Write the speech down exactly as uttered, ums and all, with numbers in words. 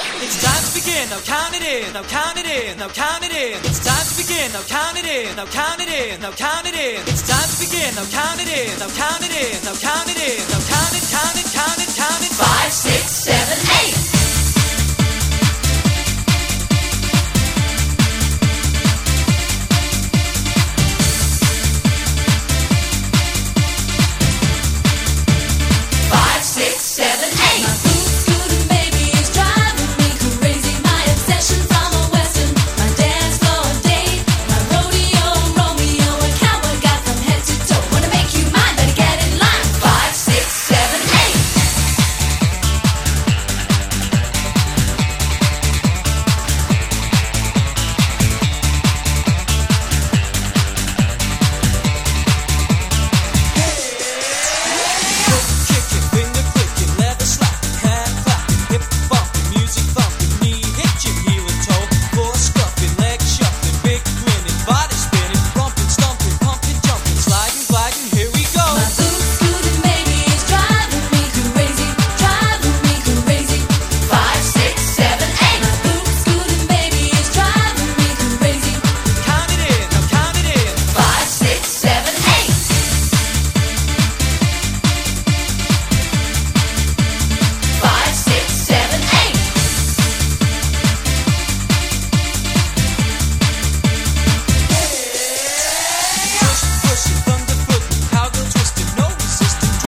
It's time to begin, now count it in, now count it in, now count it in. It's time to begin, now count it in, now count it in, now count it in. It's time to begin, now count it in, now count it in, now count it in, now count it in.